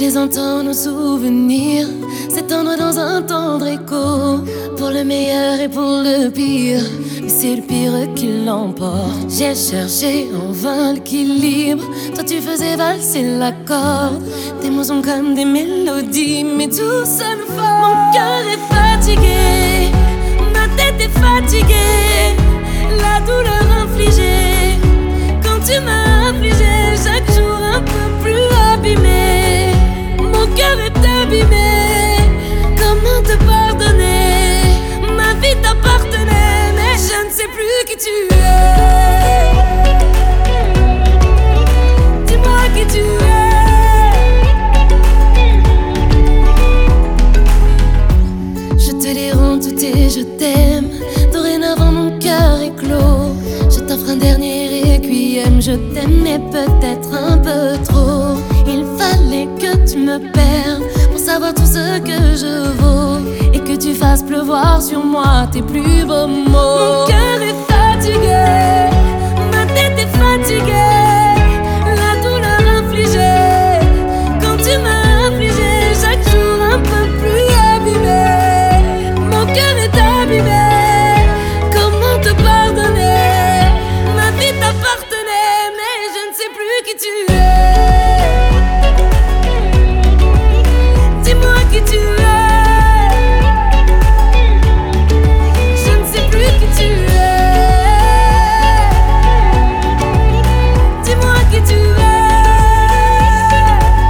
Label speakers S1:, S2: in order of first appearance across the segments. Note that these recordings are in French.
S1: les entends nos souvenirs s'étendre dans un tendre écho, pour le meilleur et pour le pire, mais c'est le pire qui l'emporte. J'ai cherché en vain l'équilibre, toi tu faisais valser la corde. Tes mots sont comme des mélodies, mais tout ça nous force. Mon cœur est fatigué, ma tête est fatiguée, la douleur infligée quand tu m'as affligé, chaque jour un peu plus abîmé. Mon cœur est abîmé, comment te pardonner? Ma vie t'appartenait, mais je ne sais plus qui tu es. Dis-moi qui tu es. Je te les rends tout et je t'aime. Dorénavant mon cœur est clos. Je t'offre un dernier requiem. Je t'aimais peut-être un peu trop. Il fallait que tu me perdes pour savoir tout ce que je vaux, et que tu fasses pleuvoir sur moi tes plus beaux mots. Mon cœur est fatigué, ma tête est fatiguée, la douleur infligée quand tu m'as affligé, chaque jour un peu plus abîmé. Mon cœur est abîmé, comment te pardonner? Ma vie t'appartenait, mais je ne sais plus qui tu es. Dis-moi qui tu es. Je ne sais plus qui tu es. Dis-moi qui tu es.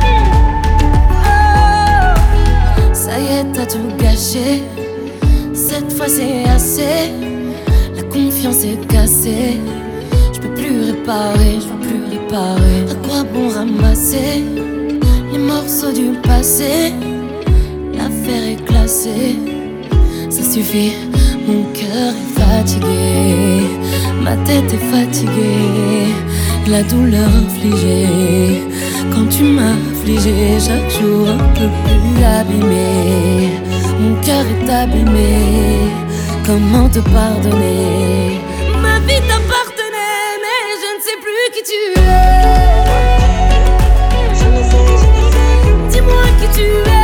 S1: Oh, ça y est, t'as tout gâché. Cette fois c'est assez. La confiance est cassée. Je peux plus réparer, je veux plus réparer. À quoi bon ramasser les morceaux du passé? L'affaire est classée, ça suffit. Mon cœur est fatigué, ma tête est fatiguée, la douleur infligée quand tu m'as affligé, chaque jour un peu plus abîmé. Mon cœur est abîmé, comment te pardonner? Ma vie t'appartenait, mais je ne sais plus qui tu es. Dis-moi qui tu es.